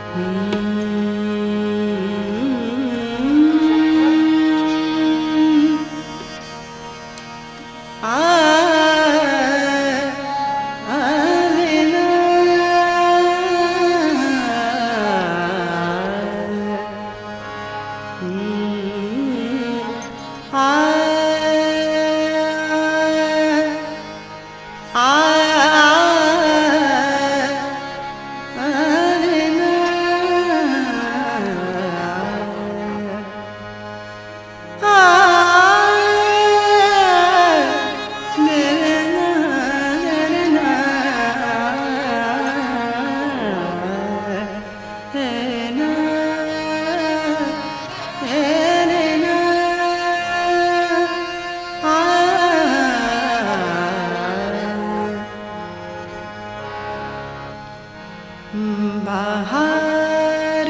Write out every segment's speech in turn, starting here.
बाहर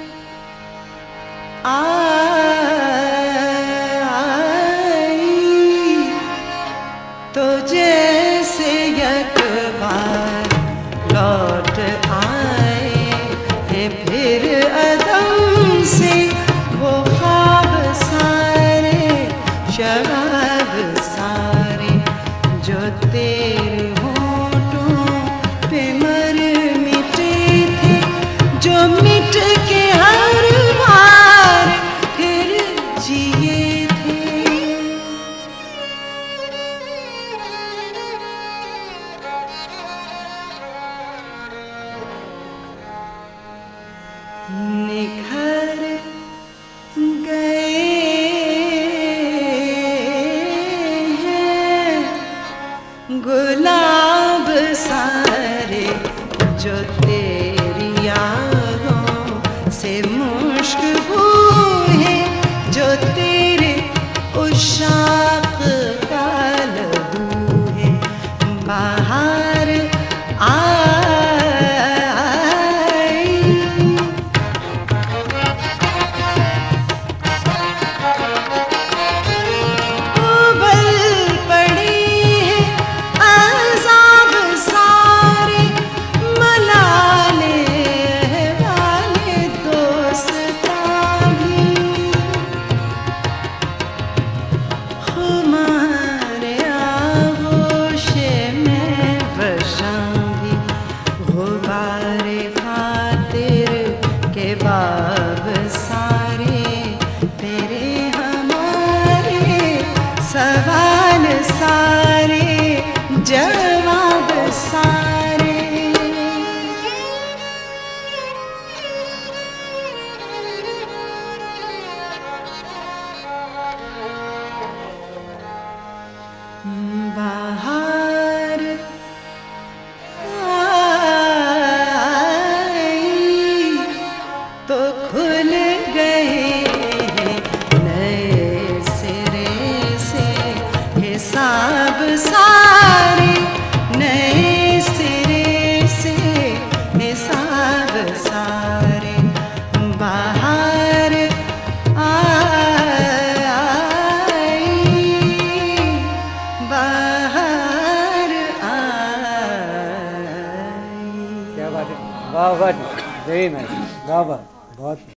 आई तो जैसे एक बार लौट आए हैं फिर अदम से वो ख्वाब सारे शराब सारे जो तेरे होठों पे मर मिटे थे, जो मिट के हर बार फिर जिए थे। निखर गए हैं गुलाब सारे जो तेरी यादों से मुश्कबू है, जो तेरे उशाक का लहू है। बाहर बाब सारे तेरे हमारे सवाल सारे जवाब सारे। बाहर तो खुल गए हैं नए सिरे से हिसाब सारे, नए सिरे से हिसाब सारे। बाहर आई बाहर आई। क्या बात है, वाह वाह, वेरी नाइस, वाह वाह, बहुत